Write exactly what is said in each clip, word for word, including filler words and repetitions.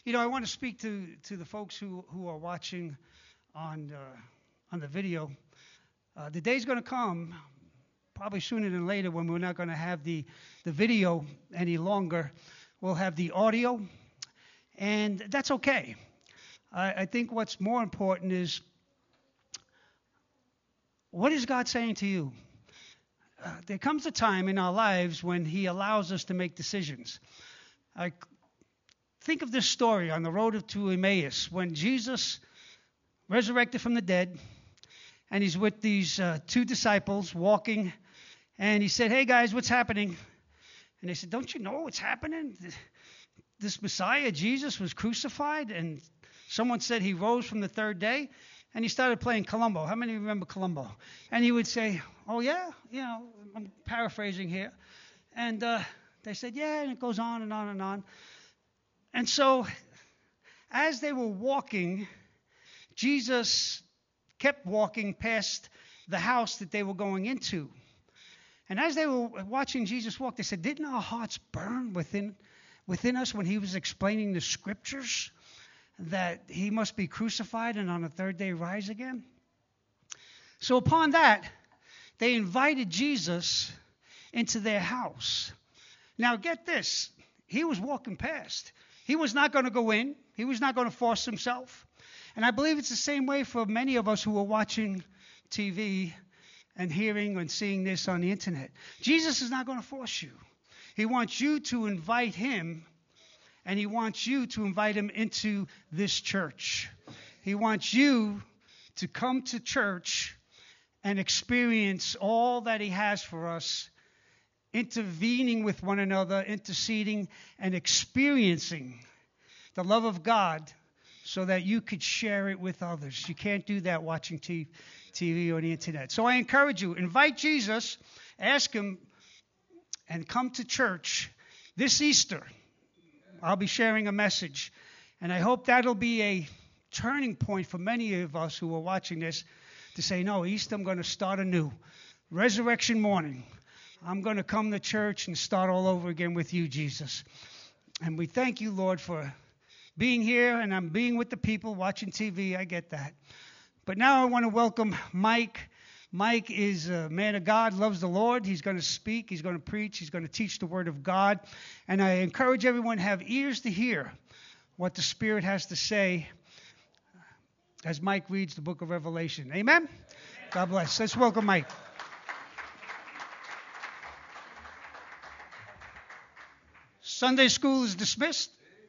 You know, I want to speak to, to the folks who, who are watching on uh, on the video. Uh, the day's going to come, probably sooner than later, when we're not going to have the, the video any longer. We'll have the audio, and that's okay. I, I think what's more important is, what is God saying to you? Uh, there comes a time in our lives when He allows us to make decisions. I think of this story on the road to Emmaus when Jesus resurrected from the dead, and He's with these uh, two disciples walking, and He said, "Hey guys, what's happening?" And they said, "Don't you know what's happening? This Messiah, Jesus, was crucified, and someone said He rose from the third day." And he started playing Columbo. How many remember Columbo? And he would say, "Oh yeah, you know," I'm paraphrasing here. And uh, they said, "Yeah," and it goes on and on and on. And so, as they were walking, Jesus kept walking past the house that they were going into. And as they were watching Jesus walk, they said, "Didn't our hearts burn within within us when He was explaining the scriptures that He must be crucified and on the third day rise again?" So upon that, they invited Jesus into their house. Now get this, He was walking past. He was not going to go in. He was not going to force Himself. And I believe it's the same way for many of us who are watching T V and hearing and seeing this on the internet. Jesus is not going to force you. He wants you to invite Him, and He wants you to invite Him into this church. He wants you to come to church and experience all that He has for us, intervening with one another, interceding, and experiencing the love of God so that you could share it with others. You can't do that watching T V or the internet. So I encourage you, invite Jesus, ask Him, and come to church this Easter. I'll be sharing a message, and I hope that'll be a turning point for many of us who are watching this to say, "No, Easter, I'm going to start anew. Resurrection morning, I'm going to come to church and start all over again with you, Jesus." And we thank you, Lord, for being here, and I'm being with the people watching T V. I get that. But now I want to welcome Mike. Mike is a man of God, loves the Lord. He's going to speak. He's going to preach. He's going to teach the Word of God. And I encourage everyone to have ears to hear what the Spirit has to say as Mike reads the book of Revelation. Amen? Amen. God bless. Let's welcome Mike. Sunday school is dismissed.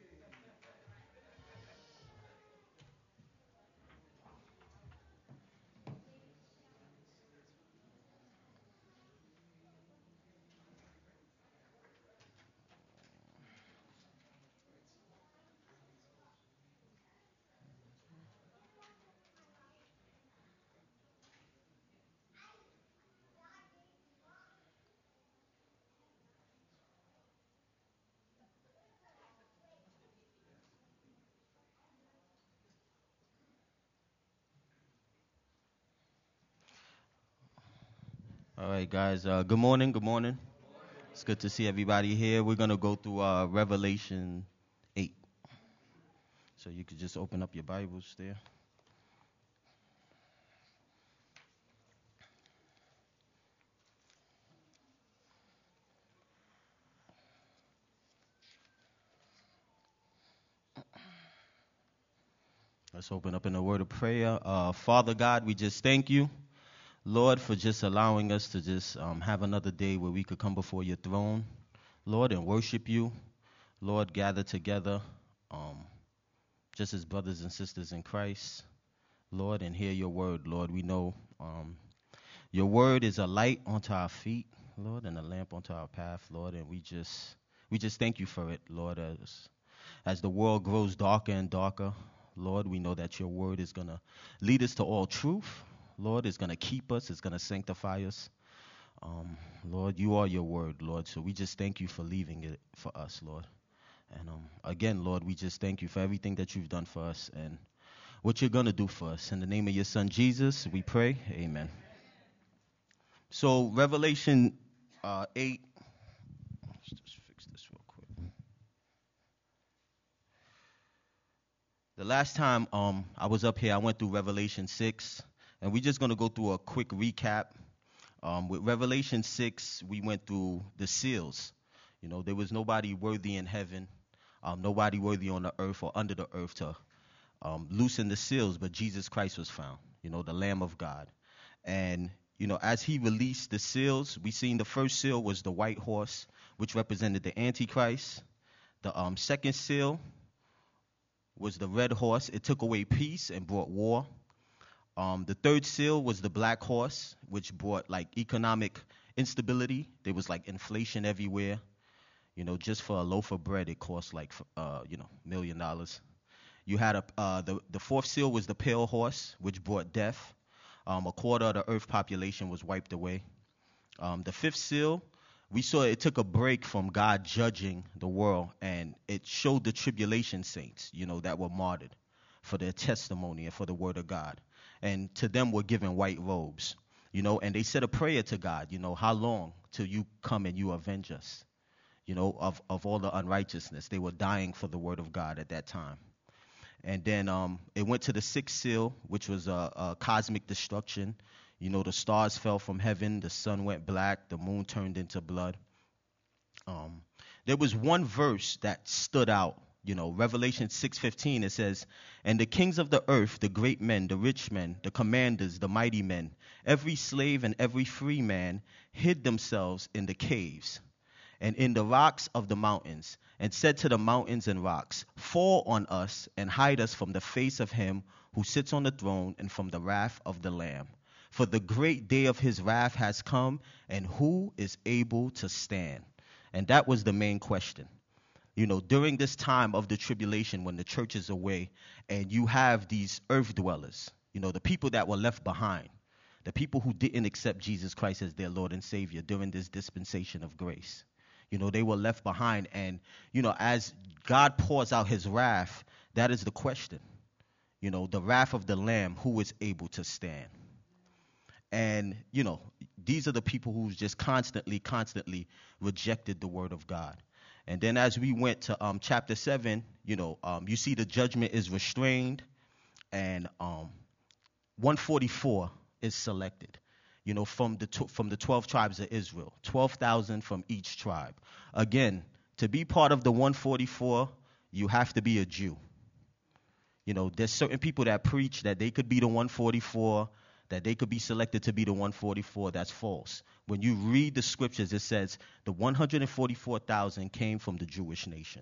All right, guys. Uh, good morning. Good morning. It's good to see everybody here. We're going to go through uh, Revelation eight. So you could just open up your Bibles there. Let's open up in a word of prayer. Uh, Father God, we just thank you, Lord, for just allowing us to just um, have another day where we could come before your throne, Lord, and worship you. Lord, gather together um, just as brothers and sisters in Christ, Lord, and hear your word, Lord. We know um, your word is a light unto our feet, Lord, and a lamp unto our path, Lord, and we just we just thank you for it, Lord, as, as the world grows darker and darker. Lord, we know that your word is going to lead us to all truth. Lord, it's going to keep us. It's going to sanctify us. Um, Lord, you are your word, Lord. So we just thank you for leaving it for us, Lord. And um, again, Lord, we just thank you for everything that you've done for us and what you're going to do for us. In the name of your son, Jesus, we pray. Amen. So Revelation uh, eight. Let's just fix this real quick. The last time um, I was up here, I went through Revelation six, and we're just going to go through a quick recap. Um, with Revelation six, we went through the seals. You know, there was nobody worthy in heaven, um, nobody worthy on the earth or under the earth to um, loosen the seals, but Jesus Christ was found, you know, the Lamb of God. And, you know, as he released the seals, we seen the first seal was the white horse, which represented the Antichrist. The um, second seal was the red horse. It took away peace and brought war. Um, the third seal was the black horse, which brought like economic instability. There was like inflation everywhere. You know, just for a loaf of bread, it cost like, uh, you know, million dollars. You had a uh, the the fourth seal was the pale horse, which brought death. Um, a quarter of the earth population was wiped away. Um, the fifth seal, we saw it took a break from God judging the world, and it showed the tribulation saints, you know, that were martyred for their testimony and for the word of God. And to them were given white robes, you know, and they said a prayer to God, you know, how long till you come and you avenge us, you know, of, of all the unrighteousness. They were dying for the word of God at that time. And then um, it went to the sixth seal, which was a, a cosmic destruction. You know, the stars fell from heaven, the sun went black, the moon turned into blood. Um, there was one verse that stood out, you know, Revelation six fifteen, it says, "And the kings of the earth, the great men, the rich men, the commanders, the mighty men, every slave and every free man hid themselves in the caves and in the rocks of the mountains, and said to the mountains and rocks, fall on us and hide us from the face of him who sits on the throne and from the wrath of the Lamb. For the great day of his wrath has come, and who is able to stand?" And that was the main question. You know, during this time of the tribulation, when the church is away, and you have these earth dwellers, you know, the people that were left behind, the people who didn't accept Jesus Christ as their Lord and Savior during this dispensation of grace. You know, they were left behind. And, you know, as God pours out his wrath, that is the question. You know, the wrath of the Lamb, who is able to stand? And, you know, these are the people who just constantly, constantly rejected the word of God. And then as we went to um, chapter seven, you know, um, you see the judgment is restrained, and um, one forty-four is selected. You know, from the tw- from the twelve tribes of Israel, twelve thousand from each tribe. Again, to be part of the one forty-four, you have to be a Jew. You know, there's certain people that preach that they could be the one forty-four, that they could be selected to be the one forty-four. That's false. When you read the scriptures, it says the one hundred forty-four thousand came from the Jewish nation.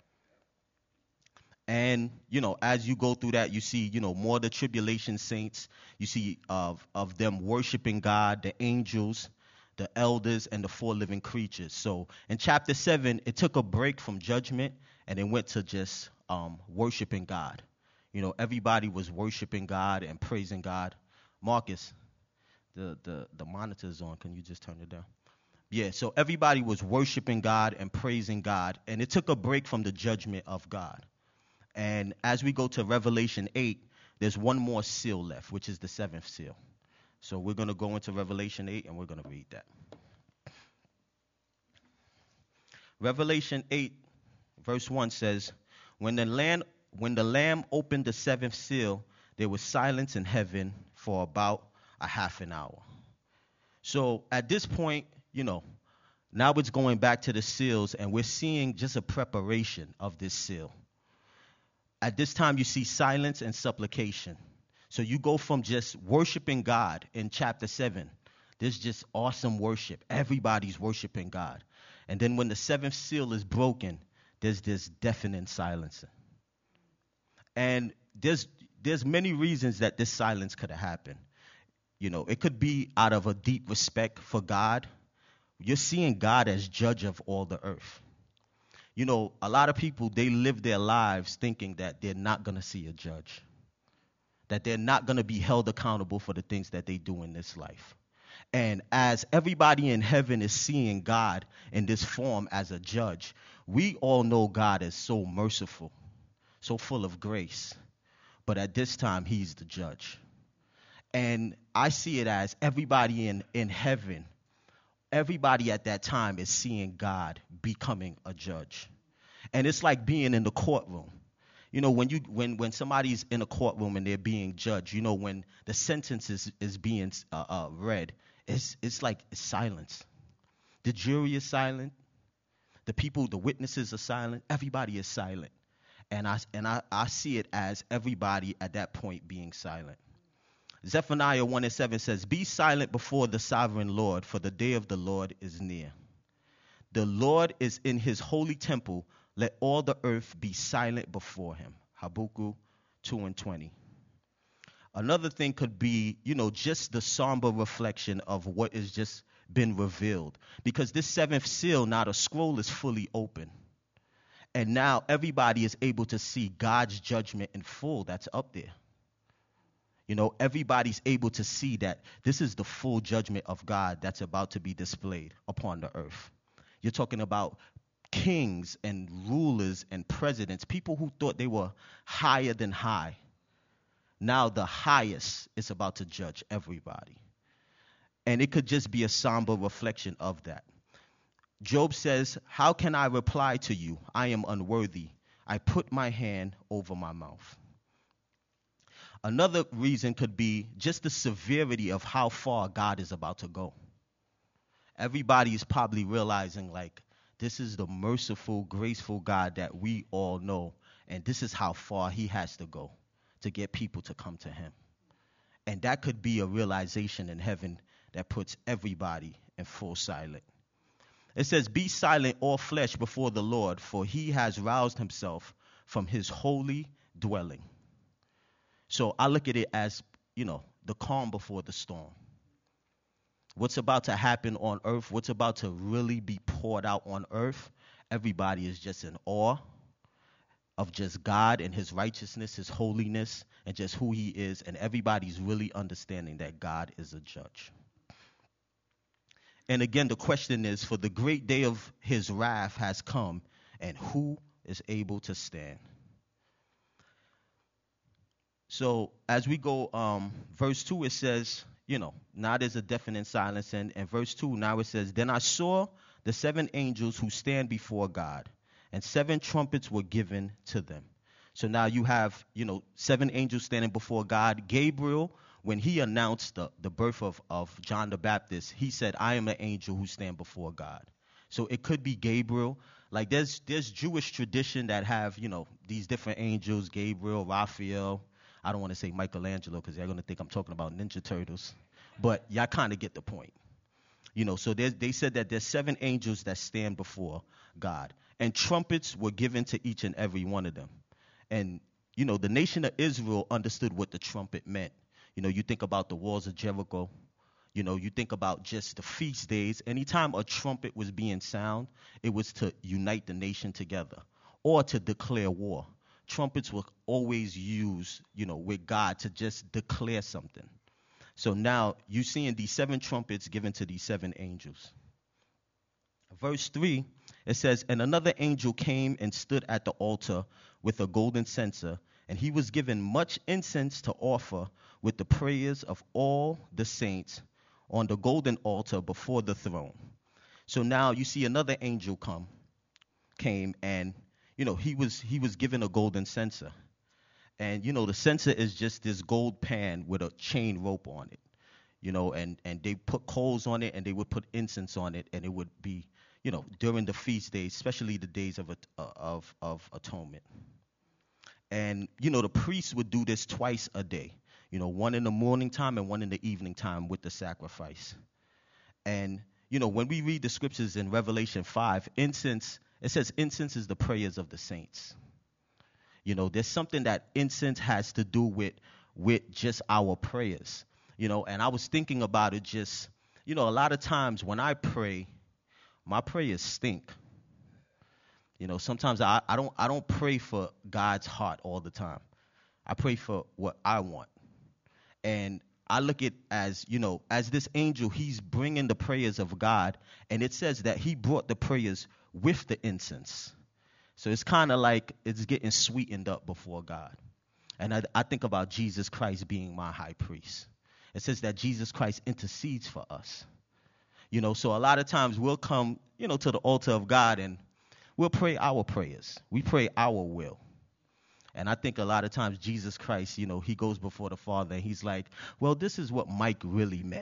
And, you know, as you go through that, you see, you know, more of the tribulation saints. You see of, of them worshiping God, the angels, the elders, and the four living creatures. So in chapter seven, it took a break from judgment, and it went to just um, worshiping God. You know, everybody was worshiping God and praising God. Marcus, the, the, the monitor's on. Can you just turn it down? Yeah, so everybody was worshiping God and praising God, and it took a break from the judgment of God. And as we go to Revelation eight, there's one more seal left, which is the seventh seal. So we're going to go into Revelation eight, and we're going to read that. Revelation eight, verse one says, when the, land, when the Lamb opened the seventh seal, there was silence in heaven for about a half an hour. So at this point, you know, now it's going back to the seals, and we're seeing just a preparation of this seal. At this time, you see silence and supplication. So you go from just worshiping God in chapter seven. There's just awesome worship. Everybody's worshiping God. And then when the seventh seal is broken, there's this deafening silence. And there's there's many reasons that this silence could have happened. You know, it could be out of a deep respect for God. You're seeing God as judge of all the earth. You know, a lot of people, they live their lives thinking that they're not going to see a judge, that they're not going to be held accountable for the things that they do in this life. And as everybody in heaven is seeing God in this form as a judge, we all know God is so merciful, so full of grace. But at this time, he's the judge. And I see it as everybody in, in heaven, everybody at that time is seeing God becoming a judge. And it's like being in the courtroom. You know, when you when when somebody's in a courtroom and they're being judged, you know, when the sentence is, is being uh, uh, read, it's it's like it's silence. The jury is silent. The people, the witnesses are silent. Everybody is silent. And I and I, I see it as everybody at that point being silent. Zephaniah one and seven says, "Be silent before the sovereign Lord, for the day of the Lord is near. The Lord is in his holy temple. Let all the earth be silent before him." Habakkuk two and twenty. Another thing could be, you know, just the somber reflection of what has just been revealed. Because this seventh seal, now the scroll is fully open. And now everybody is able to see God's judgment in full that's up there. You know, everybody's able to see that this is the full judgment of God that's about to be displayed upon the earth. You're talking about kings and rulers and presidents, people who thought they were higher than high. Now the highest is about to judge everybody. And it could just be a somber reflection of that. Job says, "How can I reply to you? I am unworthy. I put my hand over my mouth." Another reason could be just the severity of how far God is about to go. Everybody is probably realizing, like, this is the merciful, graceful God that we all know, and this is how far he has to go to get people to come to him. And that could be a realization in heaven that puts everybody in full silence. It says, "Be silent, all flesh, before the Lord, for he has roused himself from his holy dwelling." So I look at it as, you know, the calm before the storm. What's about to happen on earth, what's about to really be poured out on earth, everybody is just in awe of just God and his righteousness, his holiness, and just who he is. And everybody's really understanding that God is a judge. And again, the question is, for the great day of his wrath has come, and who is able to stand? So as we go, um, verse two, it says, you know, now there's a deafening silence. And, and verse two, now it says, "Then I saw the seven angels who stand before God, and seven trumpets were given to them." So now you have, you know, seven angels standing before God. Gabriel, when he announced the, the birth of, of John the Baptist, he said, "I am an angel who stand before God." So it could be Gabriel. Like there's there's Jewish tradition that have, you know, these different angels, Gabriel, Raphael. I don't want to say Michelangelo because they're going to think I'm talking about Ninja Turtles. But y'all kind of get the point. You know, so they said that there's seven angels that stand before God. And trumpets were given to each and every one of them. And, you know, the nation of Israel understood what the trumpet meant. You know, you think about the walls of Jericho. You know, you think about just the feast days. Anytime a trumpet was being sound, it was to unite the nation together or to declare war. Trumpets were always used, you know, with God to just declare something. So now you're seeing these seven trumpets given to these seven angels. Verse three, it says, "And another angel came and stood at the altar with a golden censer, and he was given much incense to offer with the prayers of all the saints on the golden altar before the throne." So now you see another angel come, came, and you know, he was he was given a golden censer. And, you know, the censer is just this gold pan with a chain rope on it, you know, and, and they put coals on it and they would put incense on it, and it would be, you know, during the feast days, especially the days of of of atonement. And, you know, the priests would do this twice a day, you know, one in the morning time and one in the evening time with the sacrifice. And, you know, when we read the scriptures in Revelation five, incense, it says incense is the prayers of the saints. You know, there's something that incense has to do with with just our prayers, you know, and I was thinking about it just, you know, a lot of times when I pray, my prayers stink. You know, sometimes I, I don't I don't pray for God's heart all the time. I pray for what I want. And I look at as, you know, as this angel, he's bringing the prayers of God, and it says that he brought the prayers with the incense. So it's kind of like it's getting sweetened up before God. And I, I think about Jesus Christ being my high priest. It says that Jesus Christ intercedes for us. You know, so a lot of times we'll come, you know, to the altar of God and we'll pray our prayers. We pray our will. And I think a lot of times Jesus Christ, you know, he goes before the Father and he's like, well, this is what Mike really meant.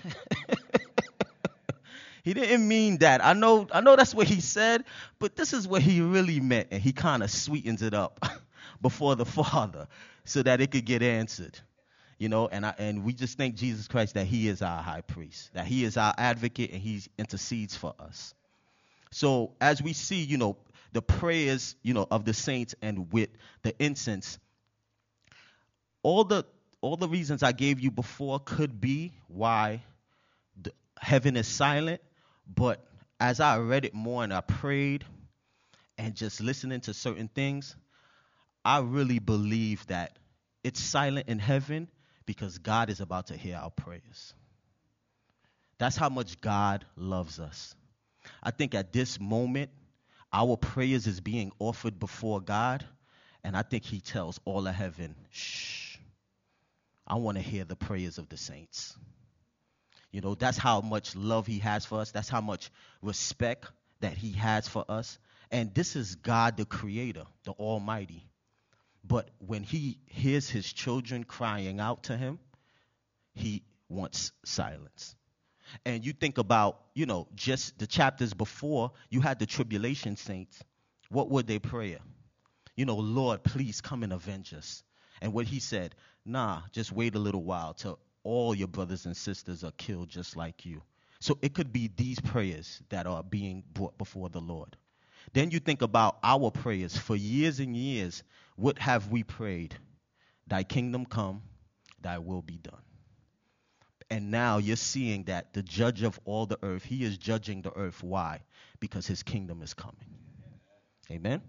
He didn't mean that. I know I know that's what he said, but this is what he really meant. And he kind of sweetens it up before the Father so that it could get answered. You know, and I, and we just thank Jesus Christ that he is our high priest, that he is our advocate and he intercedes for us. So as we see, you know, the prayers, you know, of the saints and with the incense, all the all the reasons I gave you before could be why the, heaven is silent. But as I read it more and I prayed and just listening to certain things, I really believe that it's silent in heaven because God is about to hear our prayers. That's how much God loves us. I think at this moment, our prayers is being offered before God, and I think he tells all of heaven, shh, I want to hear the prayers of the saints. You know, that's how much love he has for us. That's how much respect that he has for us. And this is God, the creator, the Almighty. But when he hears his children crying out to him, he wants silence. And you think about, you know, just the chapters before, you had the tribulation saints. What were their prayer? You know, Lord, please come and avenge us. And what he said, nah, just wait a little while till all your brothers and sisters are killed just like you. So it could be these prayers that are being brought before the Lord. Then you think about our prayers. For years and years, what have we prayed? Thy kingdom come, thy will be done. And now you're seeing that the judge of all the earth, he is judging the earth. Why? Because his kingdom is coming. Amen?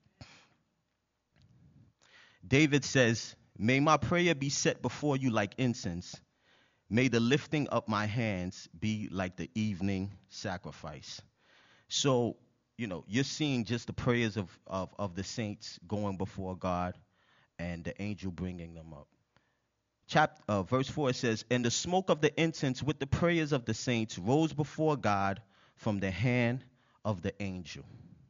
David says, may my prayer be set before you like incense. May the lifting up my hands be like the evening sacrifice. So, you know, you're seeing just the prayers of, of, of the saints going before God and the angel bringing them up. Chapter, uh, verse four says, and the smoke of the incense with the prayers of the saints rose before God from the hand of the angel.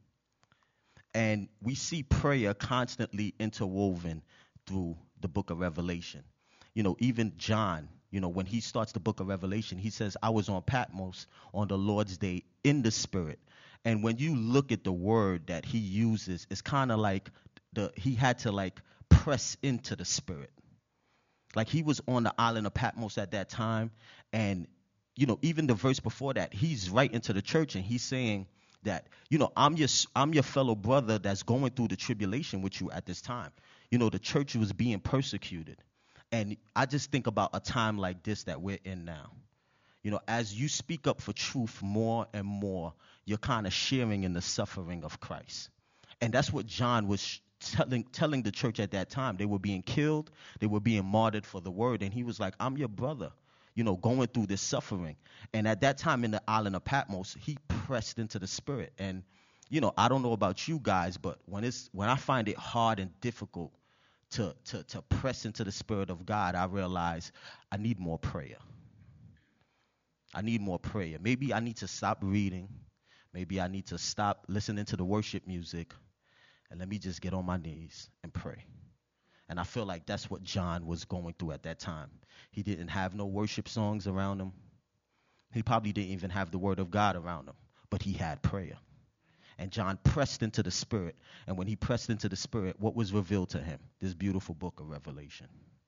And we see prayer constantly interwoven through the book of Revelation. You know, even John, you know, when he starts the book of Revelation, he says, I was on Patmos on the Lord's day in the Spirit. And when you look at the word that he uses, it's kind of like the he had to like press into the Spirit. Like he was on the island of Patmos at that time. And, you know, even the verse before that, he's right into the church and he's saying that, you know, I'm your, I'm your fellow brother that's going through the tribulation with you at this time. You know, the church was being persecuted. And I just think about a time like this that we're in now. You know, as you speak up for truth more and more, you're kind of sharing in the suffering of Christ. And that's what John was telling telling the church at that time. They were being killed. They were being martyred for the word. And he was like, I'm your brother, you know, going through this suffering. And at that time in the island of Patmos, he pressed into the Spirit. And, you know, I don't know about you guys, but when it's when I find it hard and difficult to to to press into the Spirit of God, I realize I need more prayer. I need more prayer. Maybe I need to stop reading. Maybe I need to stop listening to the worship music. And let me just get on my knees and pray. And I feel like that's what John was going through at that time. He didn't have no worship songs around him. He probably didn't even have the word of God around him. But he had prayer. And John pressed into the Spirit. And when he pressed into the Spirit, what was revealed to him? This beautiful book of Revelation.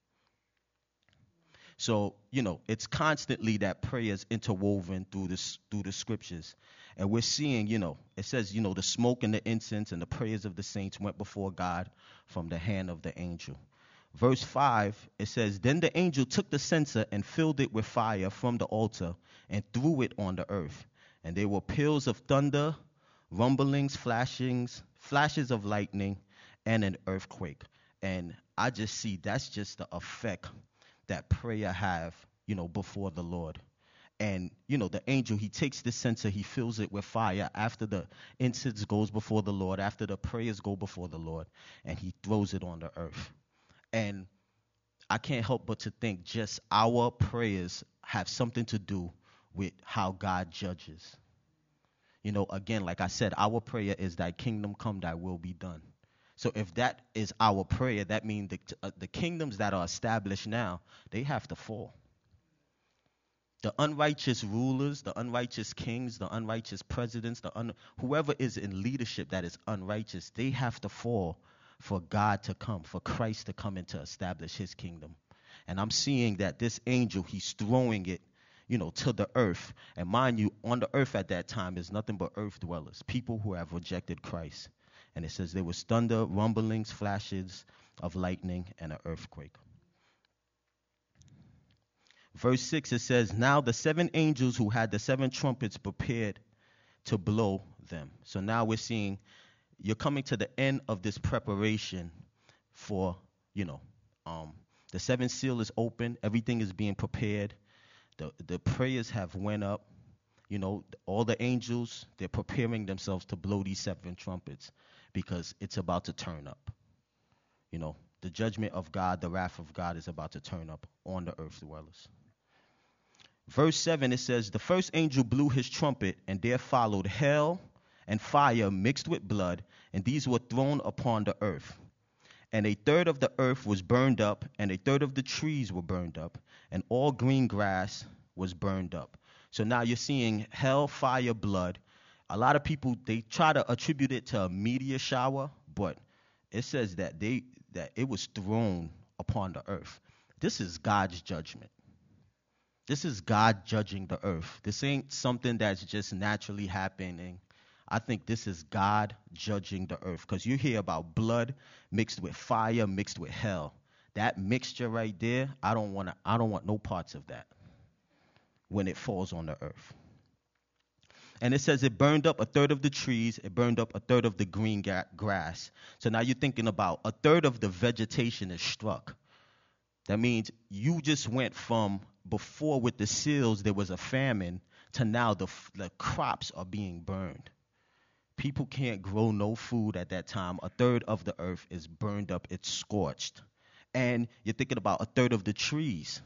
So, you know, it's constantly that prayer is interwoven through this through the scriptures. And we're seeing, you know, it says, you know, the smoke and the incense and the prayers of the saints went before God from the hand of the angel. Verse five, it says, then the angel took the censer and filled it with fire from the altar and threw it on the earth. And there were peals of thunder, rumblings, flashings, flashes of lightning, and an earthquake. And I just see that's just the effect that prayer have, you know, before the Lord. And, you know, the angel, he takes the censer, he fills it with fire after the incense goes before the Lord, after the prayers go before the Lord, and he throws it on the earth. And I can't help but to think just our prayers have something to do with how God judges. You know, again, like I said, our prayer is thy kingdom come, thy will be done. So if that is our prayer, that means the, uh, the kingdoms that are established now, they have to fall. The unrighteous rulers, the unrighteous kings, the unrighteous presidents, the un- whoever is in leadership that is unrighteous, they have to fall for God to come, for Christ to come and to establish his kingdom. And I'm seeing that this angel, he's throwing it, you know, to the earth. And mind you, on the earth at that time is nothing but earth dwellers, people who have rejected Christ. And it says there was thunder, rumblings, flashes of lightning, and an earthquake. Verse six, it says, now the seven angels who had the seven trumpets prepared to blow them. So now we're seeing you're coming to the end of this preparation for, you know, um, the seventh seal is open. Everything is being prepared. The, the prayers have went up. You know, all the angels, they're preparing themselves to blow these seven trumpets because it's about to turn up. You know, the judgment of God, the wrath of God is about to turn up on the earth dwellers. Verse seven, it says, the first angel blew his trumpet, and there followed hell and fire mixed with blood, and these were thrown upon the earth. And a third of the earth was burned up, and a third of the trees were burned up, and all green grass was burned up. So now you're seeing hell, fire, blood. A lot of people, they try to attribute it to a meteor shower, but it says that they that it was thrown upon the earth. This is God's judgment. This is God judging the earth. This ain't something that's just naturally happening. I think this is God judging the earth, because you hear about blood mixed with fire, mixed with hell. That mixture right there, I don't want to. I don't want no parts of that when it falls on the earth. And it says it burned up a third of the trees. It burned up a third of the green ga- grass. So now you're thinking about a third of the vegetation is struck. That means you just went from before with the seals there was a famine to now the the crops are being burned. People can't grow no food at that time. A third of the earth is burned up. It's scorched. And you're thinking about a third of the trees.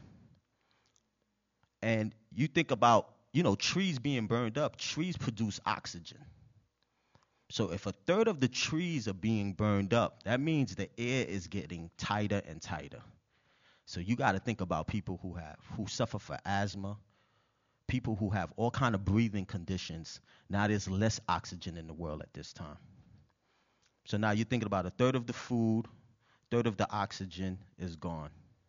And you think about, you know, trees being burned up. Trees produce oxygen. So if a third of the trees are being burned up, that means the air is getting tighter and tighter. So you got to think about people who have who suffer from asthma, people who have all kind of breathing conditions. Now there's less oxygen in the world at this time. So now you're thinking about a third of the food, third of the oxygen is gone.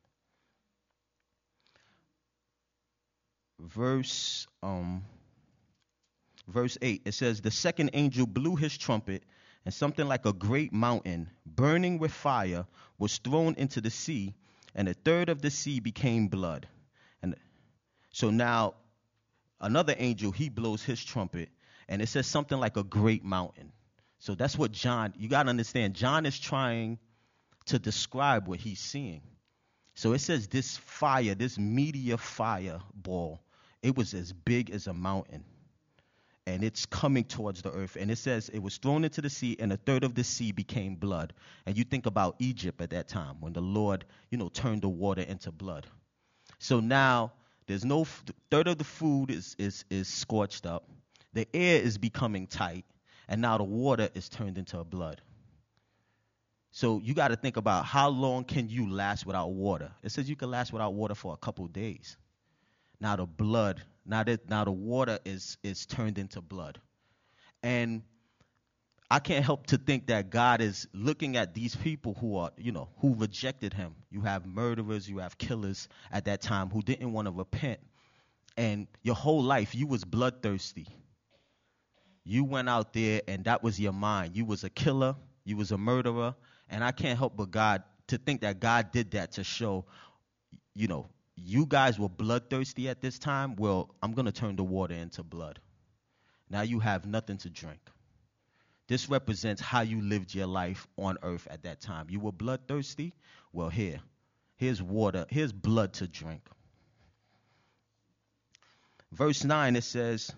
Verse um, verse eight, it says, the second angel blew his trumpet, and something like a great mountain, burning with fire, was thrown into the sea, and a third of the sea became blood. And so now another angel, he blows his trumpet, and it says something like a great mountain. So that's what John, you got to understand, John is trying to describe what he's seeing. So it says this fire, this meteor fireball, it was as big as a mountain, and it's coming towards the earth. And it says it was thrown into the sea, and a third of the sea became blood. And you think about Egypt at that time when the Lord, you know, turned the water into blood. So now there's no f- third of the food is, is, is scorched up. The air is becoming tight, and now the water is turned into blood. So you got to think about how long can you last without water. It says you can last without water for a couple days. Now the blood, now that now the water is is turned into blood. And I can't help to think that God is looking at these people who are, you know, who rejected him. You have murderers, you have killers at that time who didn't want to repent. And your whole life you was bloodthirsty. You went out there and that was your mind. You was a killer, you was a murderer. And I can't help but God to think that God did that to show, you know, you guys were bloodthirsty at this time. Well, I'm going to turn the water into blood. Now you have nothing to drink. This represents how you lived your life on earth at that time. You were bloodthirsty. Well, here, here's water. Here's blood to drink. Verse nine, it says,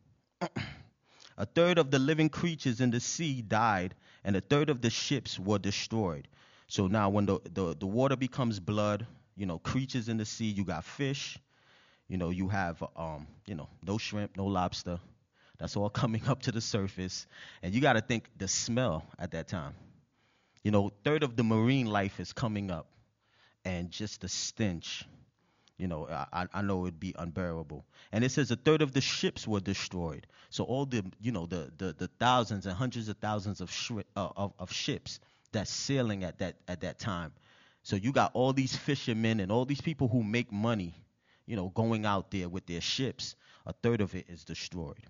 a third of the living creatures in the sea died, and a third of the ships were destroyed. So now when the, the, the water becomes blood, you know, creatures in the sea, you got fish, you know, you have, um, you know, no shrimp, no lobster. That's all coming up to the surface. And you got to think the smell at that time. You know, third of the marine life is coming up, and just the stench, you know, I, I know it'd be unbearable. And it says a third of the ships were destroyed. So all the, you know, the the, the thousands and hundreds of thousands of, shri- uh, of of ships that's sailing at that at that time. So you got all these fishermen and all these people who make money, you know, going out there with their ships. A third of it is destroyed.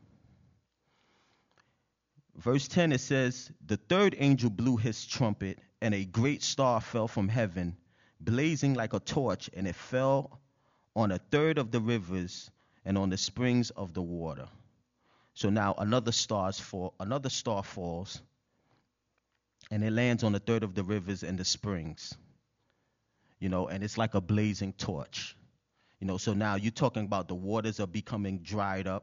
Verse ten, it says, the third angel blew his trumpet, and a great star fell from heaven, blazing like a torch, and it fell on a third of the rivers and on the springs of the water. So now another star's fall, another star falls, and it lands on a third of the rivers and the springs. You know, and it's like a blazing torch. You know, so now you're talking about the waters are becoming dried up.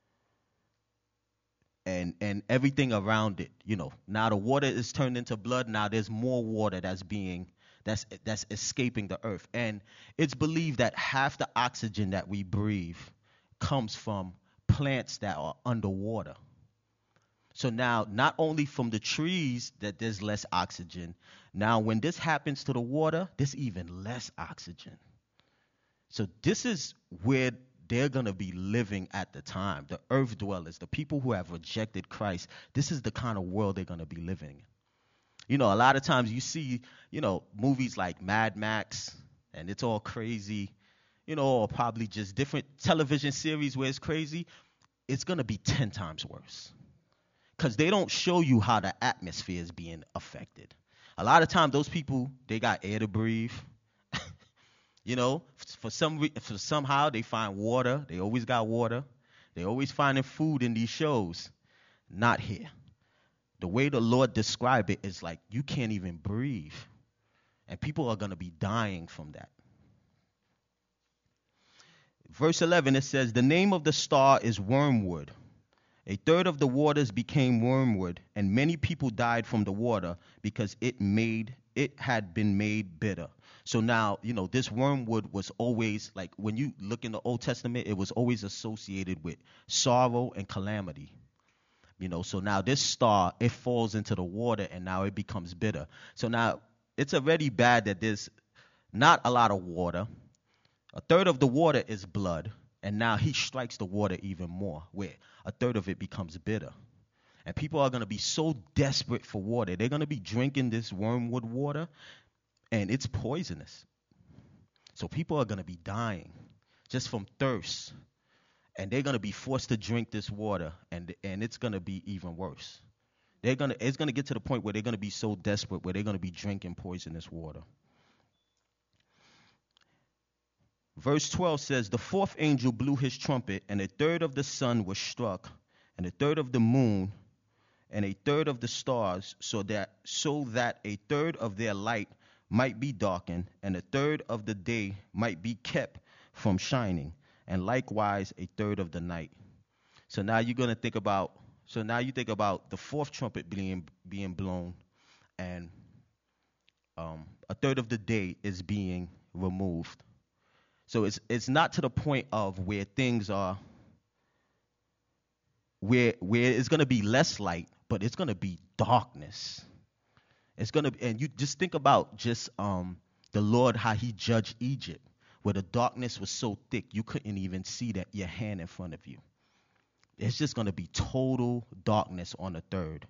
And and everything around it, you know. Now the water is turned into blood. Now there's more water that's being that's that's escaping the earth. And it's believed that half the oxygen that we breathe comes from plants that are underwater. So now not only from the trees that there's less oxygen, now when this happens to the water, there's even less oxygen. So this is where they're going to be living at the time. The earth dwellers, the people who have rejected Christ, this is the kind of world they're going to be living in. You know, a lot of times you see, you know, movies like Mad Max, and it's all crazy, you know, or probably just different television series where it's crazy. It's going to be ten times worse because they don't show you how the atmosphere is being affected. A lot of times those people, they got air to breathe. You know, for some re- for somehow they find water. They always got water. They always finding food in these shows. Not here. The way the Lord described it is like you can't even breathe. And people are going to be dying from that. Verse eleven, it says, the name of the star is wormwood. A third of the waters became wormwood, and many people died from the water because it made it had been made bitter. So now, you know, this wormwood was always, like, when you look in the Old Testament, it was always associated with sorrow and calamity. You know, so now this star, it falls into the water, and now it becomes bitter. So now it's already bad that there's not a lot of water. A third of the water is blood, and now he strikes the water even more, where a third of it becomes bitter. And people are going to be so desperate for water. They're going to be drinking this wormwood water, and it's poisonous. So people are going to be dying just from thirst. And they're going to be forced to drink this water, and and it's going to be even worse. They're going to it's going to get to the point where they're going to be so desperate where they're going to be drinking poisonous water. Verse twelve says, the fourth angel blew his trumpet, and a third of the sun was struck, and a third of the moon, and a third of the stars, so that so that a third of their light might be darkened, and a third of the day might be kept from shining, and likewise a third of the night. So now you're going to think about, so now you think about the fourth trumpet being being blown, and um, a third of the day is being removed. So it's it's not to the point of where things are, where where it's going to be less light, but it's going to be darkness. It's going to, and you just think about just um, the Lord, how he judged Egypt, where the darkness was so thick you couldn't even see that your hand in front of you. It's just going to be total darkness on the third.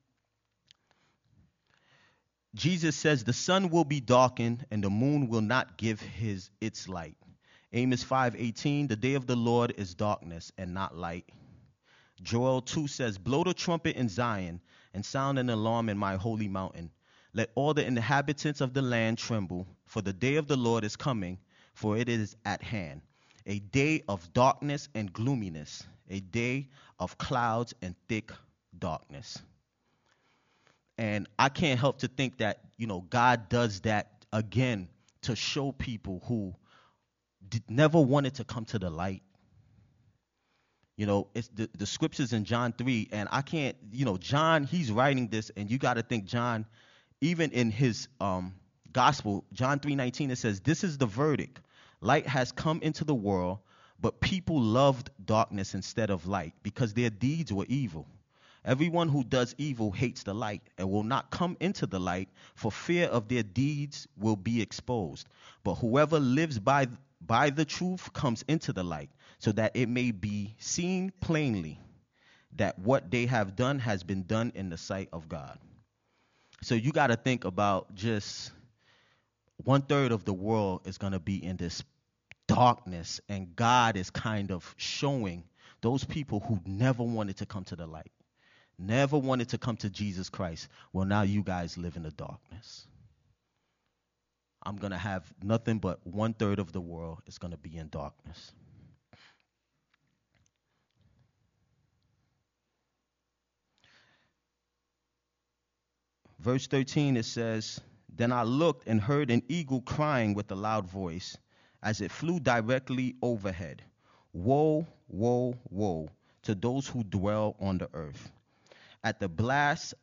Jesus says the sun will be darkened and the moon will not give his its light. Amos five eighteen, the day of the Lord is darkness and not light. Joel two says, blow the trumpet in Zion and sound an alarm in my holy mountain. Let all the inhabitants of the land tremble, for the day of the Lord is coming, for it is at hand. A day of darkness and gloominess, a day of clouds and thick darkness. And I can't help to think that, you know, God does that again to show people who did, never wanted to come to the light. You know, it's the, the scriptures in John three, and I can't, you know, John, he's writing this, and you got to think John, even in his um, gospel, John three nineteen, it says, this is the verdict. Light has come into the world, but people loved darkness instead of light because their deeds were evil. Everyone who does evil hates the light and will not come into the light, for fear of their deeds will be exposed. But whoever lives by, by the truth comes into the light, so that it may be seen plainly that what they have done has been done in the sight of God. So you got to think about just one third of the world is going to be in this darkness, and God is kind of showing those people who never wanted to come to the light, never wanted to come to Jesus Christ. Well, now you guys live in the darkness. I'm going to have nothing but one third of the world is going to be in darkness. Verse thirteen, it says, "Then I looked and heard an eagle crying with a loud voice as it flew directly overhead. Woe, woe, woe to those who dwell on the earth. At the blast,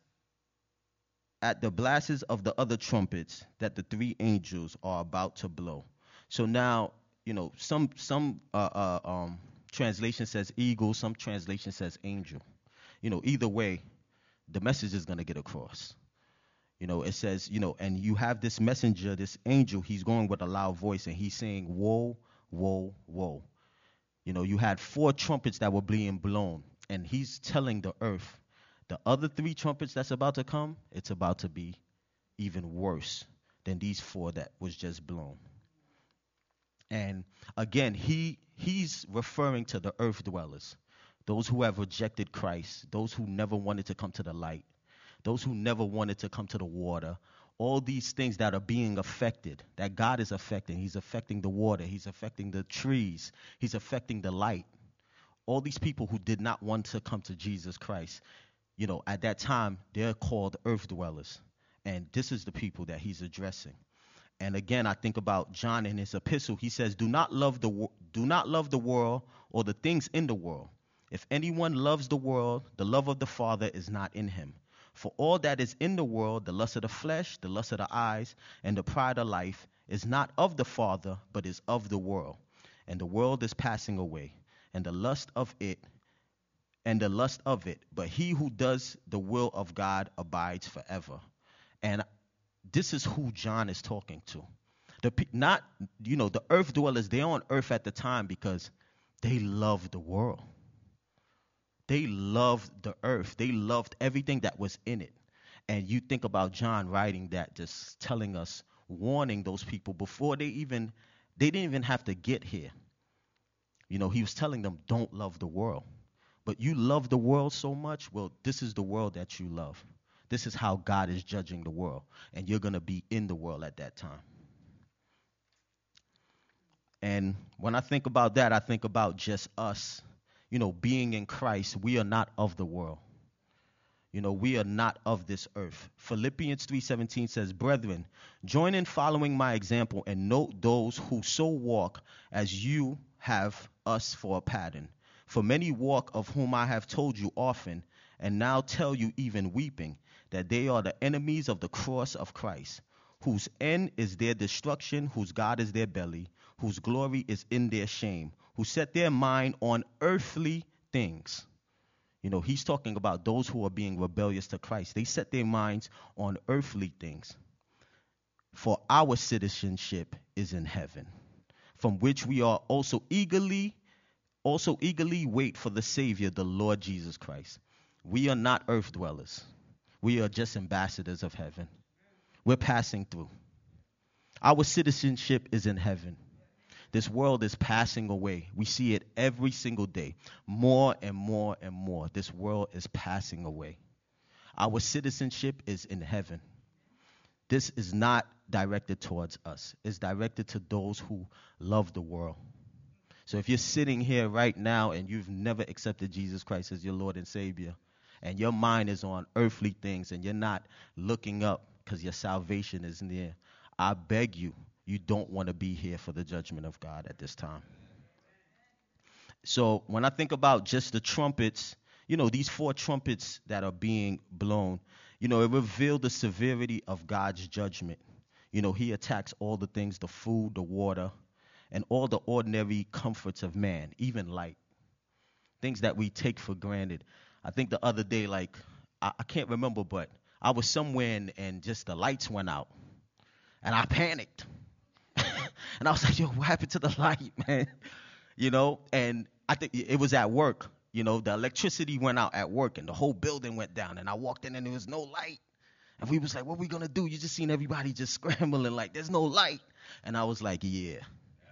at the blasts of the other trumpets that the three angels are about to blow." So now, you know, some some uh, uh, um, translation says eagle, some translation says angel. You know, either way, the message is going to get across. You know, it says, you know, and you have this messenger, this angel, he's going with a loud voice, and he's saying, woe, woe, woe. You know, you had four trumpets that were being blown, and he's telling the earth, the other three trumpets that's about to come, it's about to be even worse than these four that was just blown. And again, he he's referring to the earth dwellers, those who have rejected Christ, those who never wanted to come to the light, those who never wanted to come to the water, all these things that are being affected, that God is affecting. He's affecting the water. He's affecting the trees. He's affecting the light. All these people who did not want to come to Jesus Christ, you know, at that time, they're called earth dwellers. And this is the people that he's addressing. And again, I think about John in his epistle. He says, do not love the do not love the world or the things in the world. If anyone loves the world, the love of the Father is not in him. For all that is in the world, the lust of the flesh, the lust of the eyes, and the pride of life, is not of the Father, but is of the world. And the world is passing away, and the lust of it, and the lust of it. But he who does the will of God abides forever. And this is who John is talking to. The not, you know, the earth dwellers, they're on earth at the time because they love the world. They loved the earth. They loved everything that was in it. And you think about John writing that, just telling us, warning those people before they even, they didn't even have to get here. You know, he was telling them, don't love the world. But you love the world so much, well, this is the world that you love. This is how God is judging the world. And you're going to be in the world at that time. And when I think about that, I think about just us. You know, being in Christ, we are not of the world. You know, we are not of this earth. Philippians three seventeen says, "Brethren, join in following my example and note those who so walk as you have us for a pattern. For many walk, of whom I have told you often, and now tell you even weeping, that they are the enemies of the cross of Christ, whose end is their destruction, whose God is their belly, whose glory is in their shame, who set their mind on earthly things." You know, he's talking about those who are being rebellious to Christ. They set their minds on earthly things. "For our citizenship is in heaven, from which we are also eagerly, also eagerly wait for the Savior, the Lord Jesus Christ." We are not earth dwellers. We are just ambassadors of heaven. We're passing through. Our citizenship is in heaven. This world is passing away. We see it every single day. More and more and more. This world is passing away. Our citizenship is in heaven. This is not directed towards us. It's directed to those who love the world. So if you're sitting here right now and you've never accepted Jesus Christ as your Lord and Savior, and your mind is on earthly things and you're not looking up because your salvation is near, I beg you, you don't want to be here for the judgment of God at this time. So when I think about just the trumpets, you know, these four trumpets that are being blown, you know, it revealed the severity of God's judgment. You know, he attacks all the things, the food, the water, and all the ordinary comforts of man, even light, things that we take for granted. I think the other day, like, I, I can't remember, but I was somewhere and, and just the lights went out. And I panicked. And I was like, yo, what happened to the light, man? You know, and I think it was at work. You know, the electricity went out at work and the whole building went down. And I walked in and there was no light. And we was like, what are we going to do? You just seen everybody just scrambling like, there's no light. And I was like, yeah.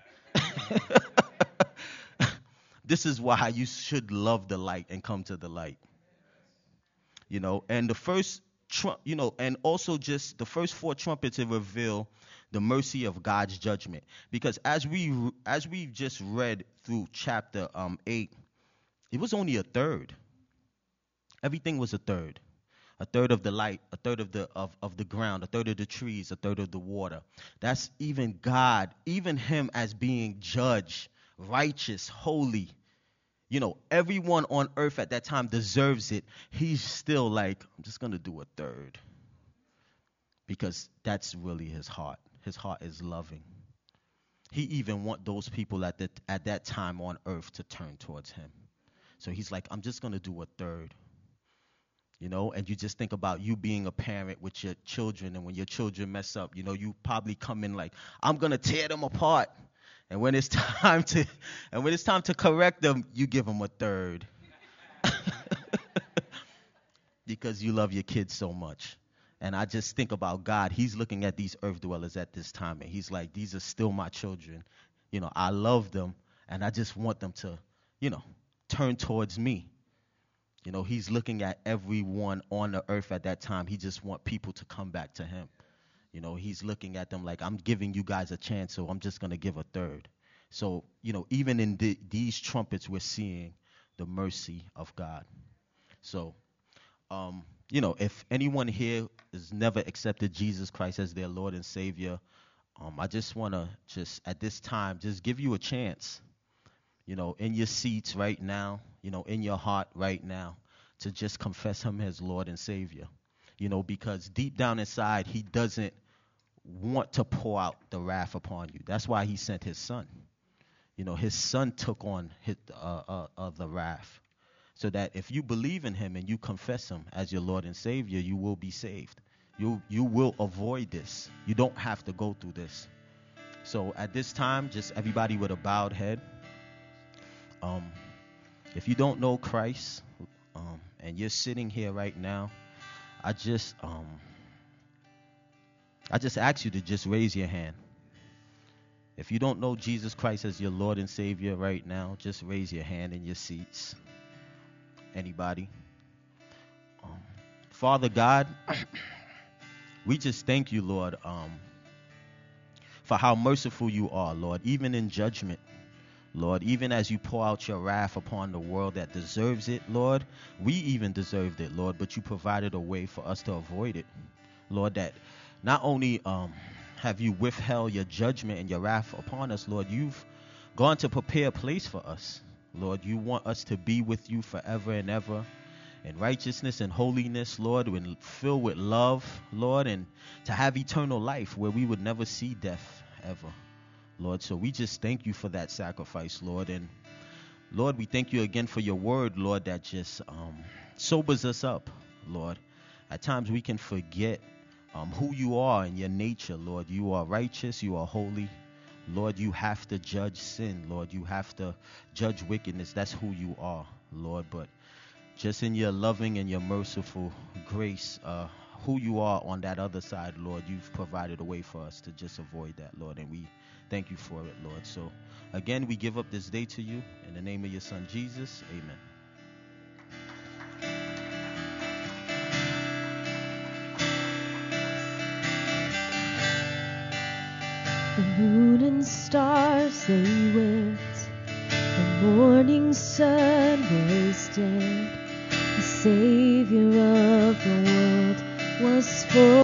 This is why you should love the light and come to the light. You know, and the first, trump, you know, and also just the first four trumpets to reveal the mercy of God's judgment. Because as we as we just read through chapter um, eight, it was only a third. Everything was a third. A third of the light, a third of the of, of the ground, a third of the trees, a third of the water. That's even God, even him as being judge, righteous, holy. You know, everyone on earth at that time deserves it. He's still like, I'm just going to do a third. Because that's really his heart. His heart is loving. He even want those people at that at that time on earth to turn towards him. So he's like, I'm just going to do a third. You know, and you just think about you being a parent with your children, and when your children mess up, you know, you probably come in like, I'm going to tear them apart. And when it's time to and when it's time to correct them, you give them a third. Because you love your kids so much. And I just think about God. He's looking at these earth dwellers at this time, and he's like, these are still my children. You know, I love them, and I just want them to, you know, turn towards me. You know, he's looking at everyone on the earth at that time. He just wants people to come back to him. You know, he's looking at them like, I'm giving you guys a chance, so I'm just going to give a third. So, you know, even in the, these trumpets, we're seeing the mercy of God. So, um, you know, if anyone here has never accepted Jesus Christ as their Lord and Savior, um, I just want to just at this time just give you a chance, you know, in your seats right now, you know, in your heart right now, to just confess him as Lord and Savior. You know, because deep down inside, he doesn't want to pour out the wrath upon you. That's why he sent his son. You know, his son took on his, uh, uh, uh, the wrath. So that if you believe in him and you confess him as your Lord and Savior, you will be saved. You, you will avoid this. You don't have to go through this. So at this time, just everybody with a bowed head. Um, if you don't know Christ um, and you're sitting here right now, I just um, I just ask you to just raise your hand. If you don't know Jesus Christ as your Lord and Savior right now, just raise your hand in your seats. Anybody? Um, Father God, we just thank you, Lord, um, for how merciful you are, Lord, even in judgment. Lord, even as you pour out your wrath upon the world that deserves it, Lord, we even deserved it, Lord, but you provided a way for us to avoid it. Lord, that not only um, have you withheld your judgment and your wrath upon us, Lord, you've gone to prepare a place for us. Lord, you want us to be with you forever and ever in righteousness and holiness, Lord, when filled with love, Lord, and to have eternal life where we would never see death ever. Lord, so we just thank you for that sacrifice, Lord. And Lord, we thank you again for your word, Lord, that just um, sobers us up, Lord. At times we can forget um, who you are and your nature, Lord. You are righteous, you are holy. Lord, you have to judge sin, Lord. You have to judge wickedness. That's who you are, Lord. But just in your loving and your merciful grace, uh, who you are on that other side, Lord, you've provided a way for us to just avoid that, Lord. And we thank you for it, Lord. So, again, we give up this day to you. In the name of your Son, Jesus, amen. The moon and stars they wept, the morning sun was dead. The Savior of the world was born.